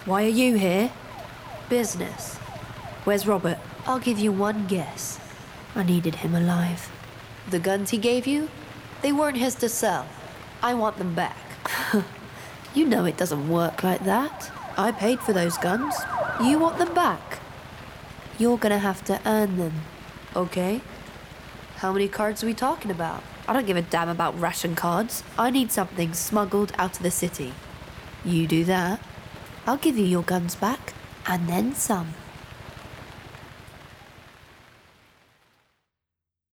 Why are you here? Business. Where's Robert? I'll give you one guess. I needed him alive. The guns he gave you? They weren't his to sell. I want them back. You know it doesn't work like that. I paid for those guns. You want them back? You're gonna have to earn them. Okay. How many cards are we talking about? I don't give a damn about ration cards. I need something smuggled out of the city. You do that, I'll give you your guns back, and then some.